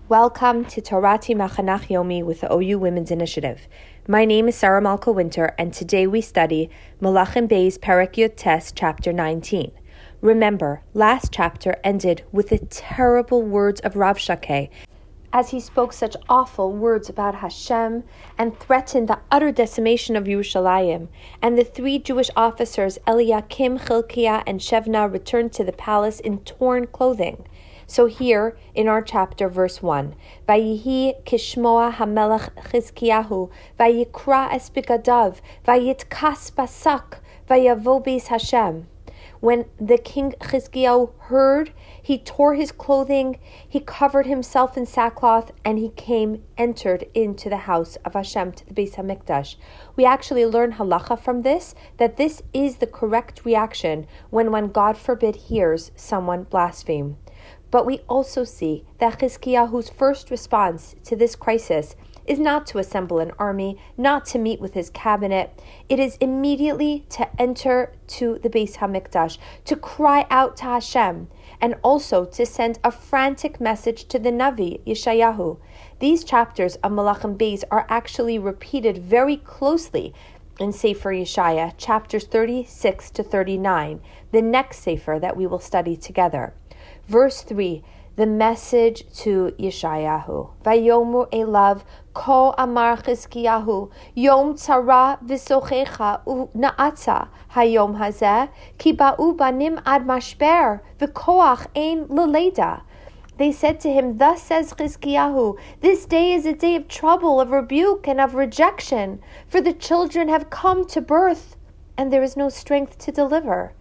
Welcome to Torati Machanach Yomi with the OU Women's Initiative. My name is Sarah Malka Winter, and today we study Malachim Beis Perek Yud Tes, chapter 19. Remember, last chapter ended with the terrible words of Rav Shakeh, as he spoke such awful words about Hashem and threatened the utter decimation of Yerushalayim, and the three Jewish officers, Eliakim, Chilkiah, and Shevna, returned to the palace in torn clothing. So here, in our chapter, verse 1, Vayihi kishmoa hamelech Chizkiyahu, Vayikra es bigadav, Vayitkas basak, Vayavo beis Hashem. When the king Chizkiyahu heard, he tore his clothing, he covered himself in sackcloth, and he entered into the house of Hashem, to the Beis HaMikdash. We actually learn halacha from this, that this is the correct reaction when God forbid hears someone blaspheme. But we also see that Chizkiyahu's first response to this crisis is not to assemble an army, not to meet with his cabinet. It is immediately to enter to the Beis HaMikdash, to cry out to Hashem, and also to send a frantic message to the Navi, Yeshayahu. These chapters of Malachim Beis are actually repeated very closely in Sefer Yeshaya, chapters 36 to 39, the next Sefer that we will study together. Verse 3, the message to Yeshayahu. Vayomu elav ko amar Chizkiyahu yom tzara v'sochecha u'na'atza hayom hazeh ki ba'u banim ad mashber v'koach ein l'leda. They said to him, thus says Chizkiyahu, this day is a day of trouble, of rebuke, and of rejection, for the children have come to birth, and there is no strength to deliver.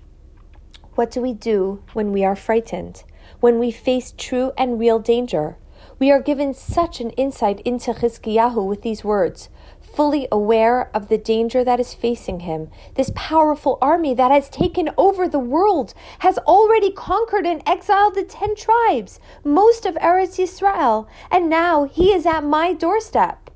What do we do when we are frightened? When we face true and real danger? We are given such an insight into Chizkiyahu with these words, fully aware of the danger that is facing him. This powerful army that has taken over the world has already conquered and exiled the 10 tribes, most of Eretz Yisrael, and now he is at my doorstep.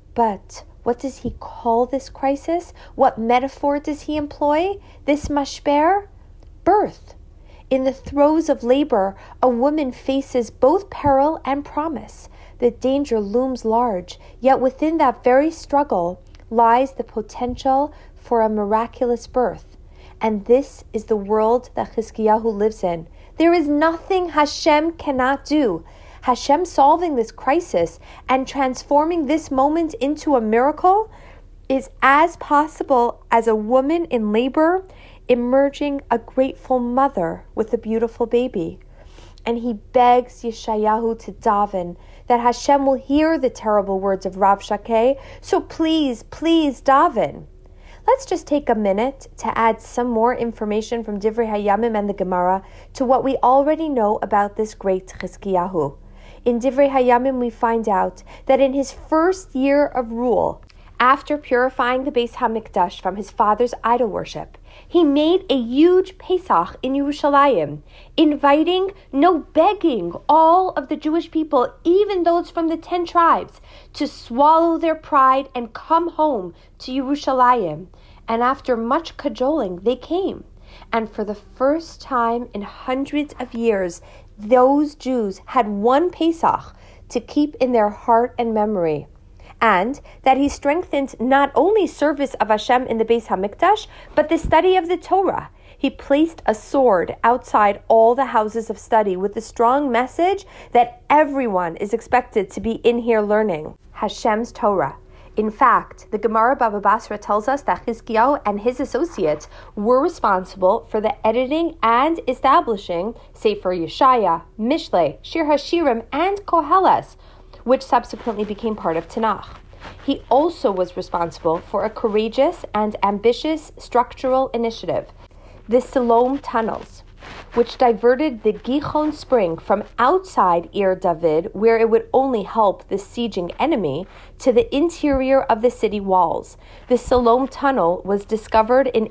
But what does he call this crisis? What metaphor does he employ? This mashber? Birth. In the throes of labor, a woman faces both peril and promise. The danger looms large, yet within that very struggle lies the potential for a miraculous birth. And this is the world that Chizkiyahu lives in. There is nothing Hashem cannot do. Hashem solving this crisis and transforming this moment into a miracle is as possible as a woman in labor emerging a grateful mother with a beautiful baby. And he begs Yeshayahu to daven that Hashem will hear the terrible words of Rav Shakeh, so please daven. Let's just take a minute to add some more information from Divrei Hayamim and the Gemara to what we already know about this great Chizkiyahu. In Divrei Hayamim we find out that in his first year of rule, after purifying the Beis HaMikdash from his father's idol worship, he made a huge Pesach in Yerushalayim, inviting, begging all of the Jewish people, even those from the 10 tribes, to swallow their pride and come home to Yerushalayim. And after much cajoling, they came. And for the first time in hundreds of years, those Jews had one Pesach to keep in their heart and memory. And that he strengthened not only service of Hashem in the Beis HaMikdash, but the study of the Torah. He placed a sword outside all the houses of study with the strong message that everyone is expected to be in here learning Hashem's Torah. In fact, the Gemara Baba Basra tells us that Chizkiyahu and his associates were responsible for the editing and establishing Sefer Yeshaya, Mishlei, Shir HaShirim, and Koheles, which subsequently became part of Tanakh. He also was responsible for a courageous and ambitious structural initiative, the Siloam Tunnels, which diverted the Gihon Spring from outside Ir David, where it would only help the sieging enemy, to the interior of the city walls. The Siloam Tunnel was discovered in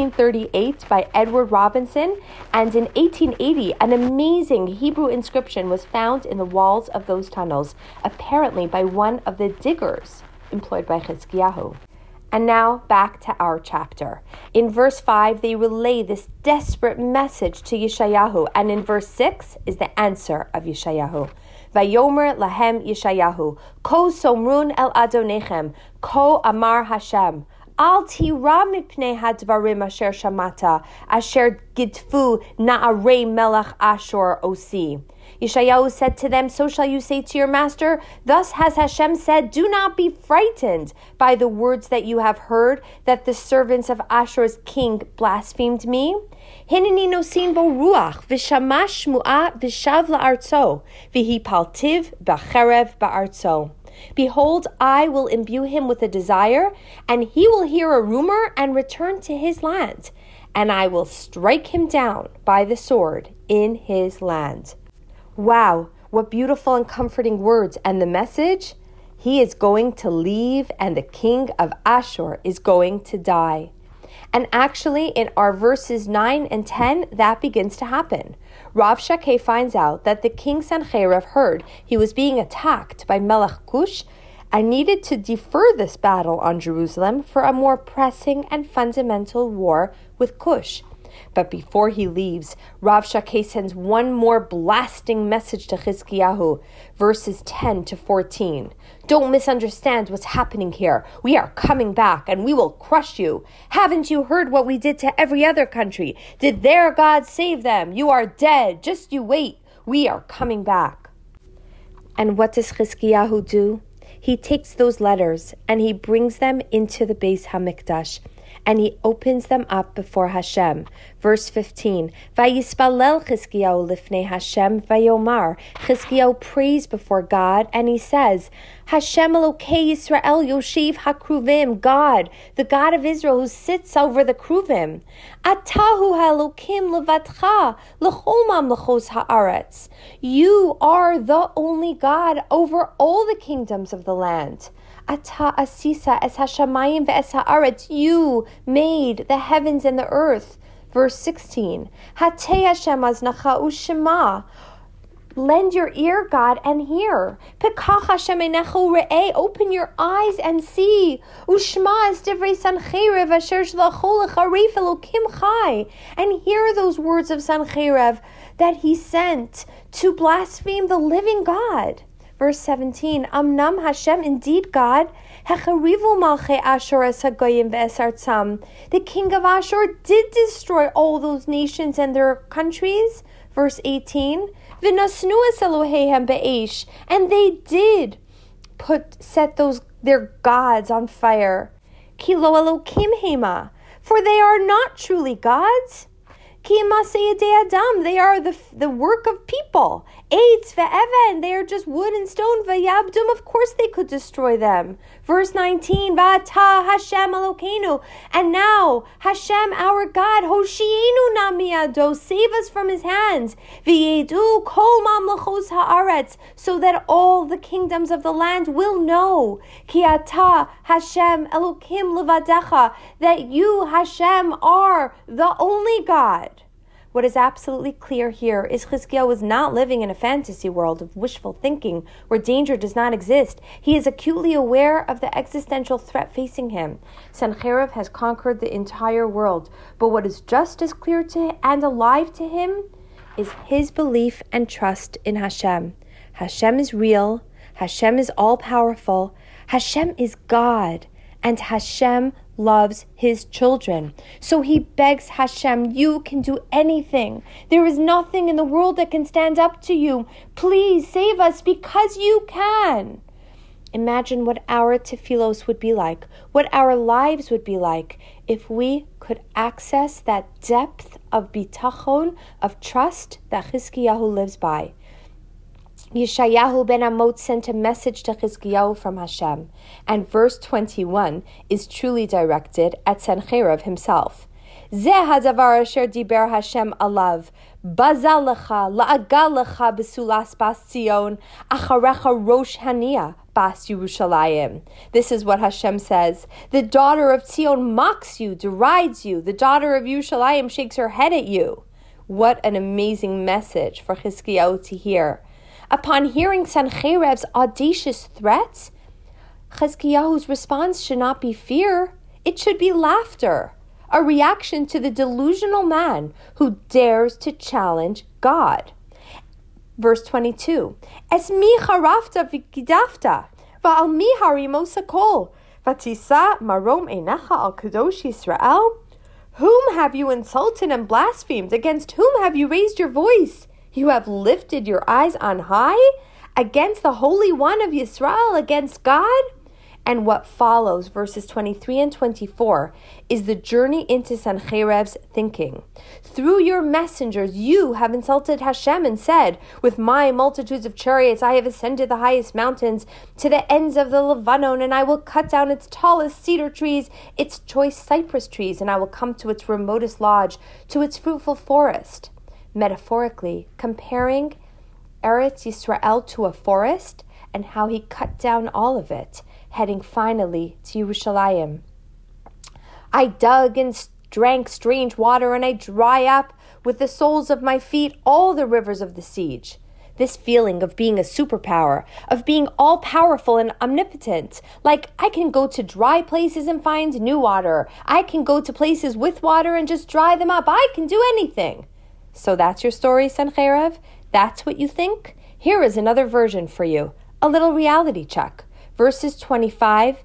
1838 by Edward Robinson, and in 1880, an amazing Hebrew inscription was found in the walls of those tunnels, apparently by one of the diggers employed by Chizkiyahu. And now back to our chapter. In verse 5, they relay this desperate message to Yeshayahu, and in verse 6 is the answer of Yeshayahu. Vayomer lahem Yeshayahu, ko somrun el adonechem, ko amar Hashem. Al tira mipnei hadvarim asher shamata, asher gidfu na'arei melech Ashur osi. Yeshayahu said to them, so shall you say to your master, thus has Hashem said, do not be frightened by the words that you have heard, that the servants of Ashur's king blasphemed me. Hineni nosin bo ruach, v'shamash shmu'a v'shav la'artzo, v'hipaltiv b'cherev ba'artzo. Behold, I will imbue him with a desire, and he will hear a rumor and return to his land, and I will strike him down by the sword in his land. Wow, what beautiful and comforting words. And the message? He is going to leave and the king of Ashur is going to die. And actually, in our verses 9 and 10, that begins to happen. Rav Shakeh finds out that the king Sancherib heard he was being attacked by Melech Cush and needed to defer this battle on Jerusalem for a more pressing and fundamental war with Cush. But before he leaves, Rav Shakeh sends one more blasting message to Chizkiyahu, verses 10 to 14. Don't misunderstand what's happening here. We are coming back and we will crush you. Haven't you heard what we did to every other country? Did their God save them? You are dead. Just you wait. We are coming back. And what does Chizkiyahu do? He takes those letters and he brings them into the Beis HaMikdash. And he opens them up before Hashem. Verse 15, Vayispalel Chizkiyahu lifnei Hashem vayomar. Chizkiyahu prays before God, and he says, Hashem Elokei Yisrael Yoshev HaKruvim, God, the God of Israel who sits over the Kruvim. Atahu HaElokim levatcha l'chol mamlechos haaretz. You are the only God over all the kingdoms of the land. Ata asisa es hashamayim ve'es haaretz. You made the heavens and the earth. Verse 16. Hatei Hashem aznacha u'shema. Lend your ear, God, and hear. Pekach Hashem einecho re'eh. Open your eyes and see. Ushma es divrei Sancherib asher shlachol lecha Elokim chai. And hear those words of Sancherib that he sent to blaspheme the living God. Verse 17, Amnam Hashem, indeed God, Hecharivu Malchei Ashur es hagoyim ve'es artzam. The king of Ashur did destroy all those nations and their countries. Verse 18, V'nasnu es Eloheihem be'esh. And they did set their gods on fire. Ki lo Elokim hema. For they are not truly gods. Ki maseh yedei adam. They are the work of people. Eitz ve'even, they are just wood and stone. V'yabdum, of course they could destroy them. Verse 19, V'ata Hashem Elokeinu, and now Hashem our God, Hoshienu na miyado, save us from his hands. V'yedu kol mamlechos haaretz, so that all the kingdoms of the land will know. Ki ata Hashem Elokim levadecha, that you Hashem are the only God. What is absolutely clear here is Chizkiyahu was not living in a fantasy world of wishful thinking where danger does not exist. He is acutely aware of the existential threat facing him. Sancherib has conquered the entire world, but what is just as clear to and alive to him is his belief and trust in Hashem. Hashem is real. Hashem is all-powerful. Hashem is God. And Hashem loves his children. So he begs Hashem, you can do anything. There is nothing in the world that can stand up to you. Please save us because you can. Imagine what our tefillos would be like, what our lives would be like if we could access that depth of bitachon, of trust that Chizkiyahu lives by. Yeshayahu ben Amot sent a message to Chizkiyahu from Hashem, and verse 21 is truly directed at Sancherib himself. Zeh hadavar asher diber Hashem alav, bazal lecha, la'agal lecha besulas bas Tzion, acharecha rosh haniah bas Yerushalayim. This is what Hashem says. The daughter of Tzion mocks you, derides you. The daughter of Yerushalayim shakes her head at you. What an amazing message for Chizkiyahu to hear. Upon hearing Sancherib's audacious threats, Chizkiyahu's response should not be fear. It should be laughter, a reaction to the delusional man who dares to challenge God. Verse 22, Es mi charafta v'gidafta, va'al mi harimos hakol, v'tisa marom einecha al kadosh Yisrael? Whom have you insulted and blasphemed? Against whom have you raised your voice? You have lifted your eyes on high? Against the Holy One of Yisrael, against God? And what follows, verses 23 and 24, is the journey into Sancherev's thinking. Through your messengers, you have insulted Hashem and said, with my multitudes of chariots, I have ascended the highest mountains to the ends of the Lebanon, and I will cut down its tallest cedar trees, its choice cypress trees, and I will come to its remotest lodge, to its fruitful forest. Metaphorically, comparing Eretz Yisrael to a forest and how he cut down all of it, heading finally to Yerushalayim. I dug and drank strange water, and I dry up with the soles of my feet all the rivers of the siege. This feeling of being a superpower, of being all-powerful and omnipotent, like I can go to dry places and find new water. I can go to places with water and just dry them up. I can do anything. So that's your story, Sancherev? That's what you think? Here is another version for you. A little reality check. Verses 25,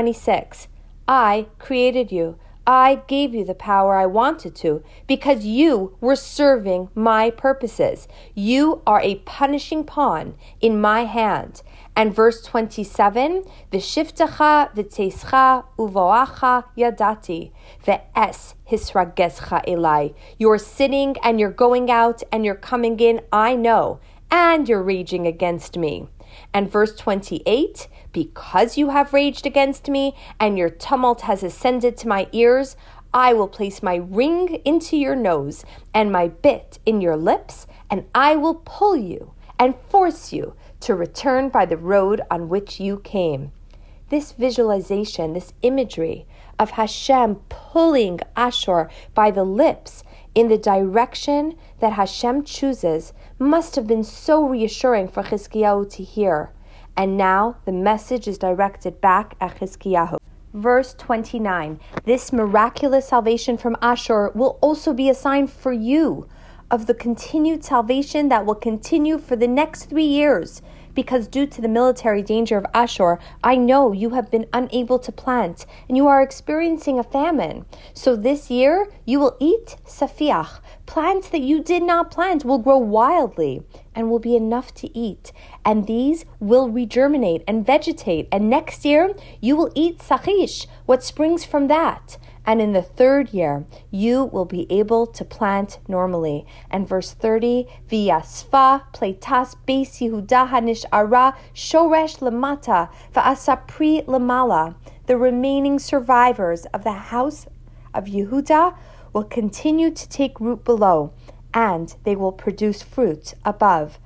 26. I created you. I gave you the power I wanted to because you were serving my purposes. You are a punishing pawn in my hand. And verse 27, V'shiftecha v'teischa uvoacha yadati ve'es hisragescha elai. You're sitting and you're going out and you're coming in, I know, and you're raging against me. And verse 28, because you have raged against me and your tumult has ascended to my ears, I will place my ring into your nose and my bit in your lips, and I will pull you and force you to return by the road on which you came. This visualization, this imagery of Hashem pulling Ashur by the lips in the direction that Hashem chooses must have been so reassuring for Chizkiyahu to hear. And now the message is directed back at Chizkiyahu. Verse 29, this miraculous salvation from Ashur will also be a sign for you of the continued salvation that will continue for the next 3 years. Because due to the military danger of Ashur, I know you have been unable to plant and you are experiencing a famine. So this year, you will eat safiach. Plants that you did not plant will grow wildly and will be enough to eat. And these will regerminate and vegetate. And next year, you will eat sachish, what springs from that. And in the 3rd year, you will be able to plant normally. And verse 30, V'yasfa pleitas beis Yehuda hanish'ara shoresh lamata v'asapri lamala. The remaining survivors of the house of Yehuda will continue to take root below, and they will produce fruit above.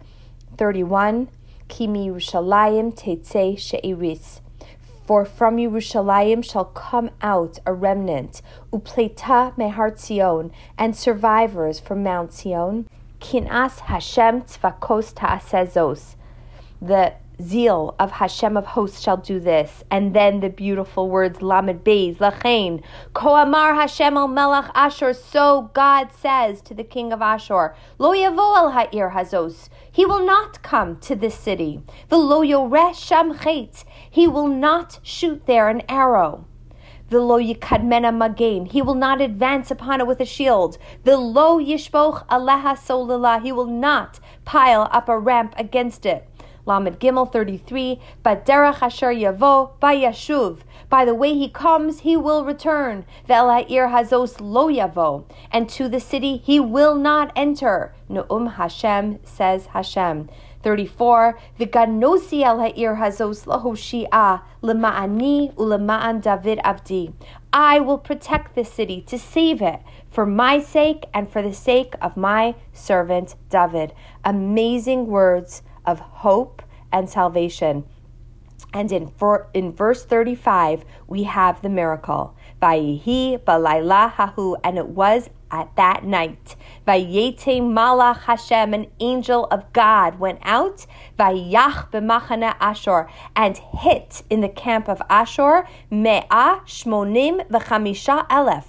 31, Ki mi Yerushalayim tetzei she'iris. For from Yerushalayim shall come out a remnant, upleita mehar Tzion, and survivors from Mount Zion. Kinas Hashem tzvakos ta'asezos. The zeal of Hashem of hosts shall do this. And then the beautiful words, Lamed Beis, Lachain, Ko amar Hashem al melech Ashur, so God says to the king of Ashur, Lo yavo al ha'ir hazos, he will not come to this city. V'lo yoreh sham chet, he will not shoot there an arrow. V'lo yikadmena magain, he will not advance upon it with a shield. V'lo yishboch aleha solila, he will not pile up a ramp against it. Lamed Gimel 33, Baderach asher yavo bayashuv. By the way he comes, he will return. Ve'el ha'ir hazos lo yavo. And to the city he will not enter. Nu'um Hashem, says Hashem. 34, V'ganosi el ha'ir hazos lahoshi'ah lema'ani ulema'an David avdi. I will protect this city to save it for my sake and for the sake of my servant David. Amazing words of hope and salvation. And in verse 35, we have the miracle. Vayihi balayla hahu, and it was at that night. Vayete malach Hashem, an angel of God, went out. Vayach b'machane Ashur, and hit in the camp of Ashur. Me'ah shmonim v'chamisha elef,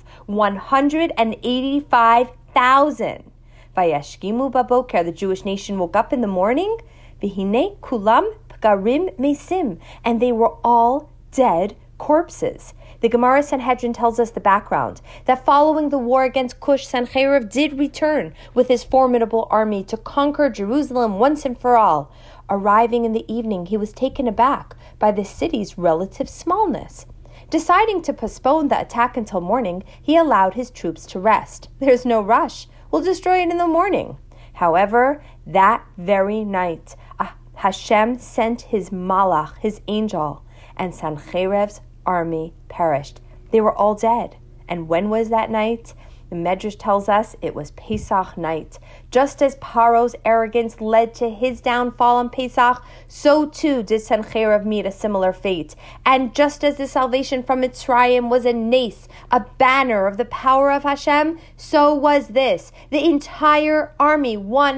185,000. Vayashkimu baboker, the Jewish nation woke up in the morning. V'hine kulam garim mesim, and they were all dead corpses. The Gemara Sanhedrin tells us the background, that following the war against Cush, Sancheriv did return with his formidable army to conquer Jerusalem once and for all. Arriving in the evening, he was taken aback by the city's relative smallness. Deciding to postpone the attack until morning, he allowed his troops to rest. There's no rush. We'll destroy it in the morning. However, that very night, Hashem sent his malach, his angel, and Sancheriv's army perished. They were all dead. And when was that night? The Medrash tells us it was Pesach night. Just as Paro's arrogance led to his downfall on Pesach, so too did Sancheriv meet a similar fate. And just as the salvation from Mitzrayim was a nace, a banner of the power of Hashem, so was this. The entire army,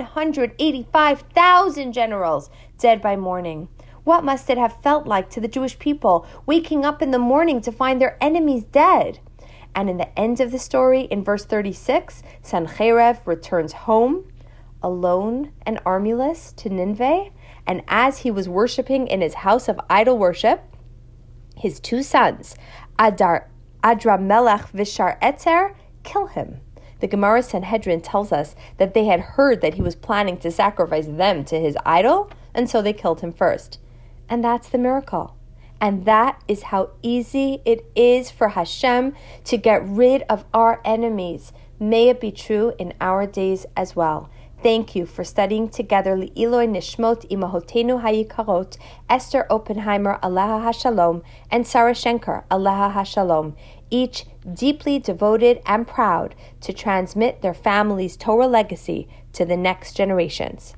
185,000 generals, dead by morning. What must it have felt like to the Jewish people, waking up in the morning to find their enemies dead? And in the end of the story, in verse 36, Sancheriv returns home, alone and armyless, to Nineveh. And as he was worshiping in his house of idol worship, his two sons, Adramelech Vishar Etzer, kill him. The Gemara Sanhedrin tells us that they had heard that he was planning to sacrifice them to his idol, and so they killed him first. And that's the miracle. And that is how easy it is for Hashem to get rid of our enemies. May it be true in our days as well. Thank you for studying together Li'iloi Nishmot Imahotenu Hayikarot, Esther Oppenheimer, Aleha HaShalom, and Sarah Schenker, Aleha HaShalom, each deeply devoted and proud to transmit their family's Torah legacy to the next generations.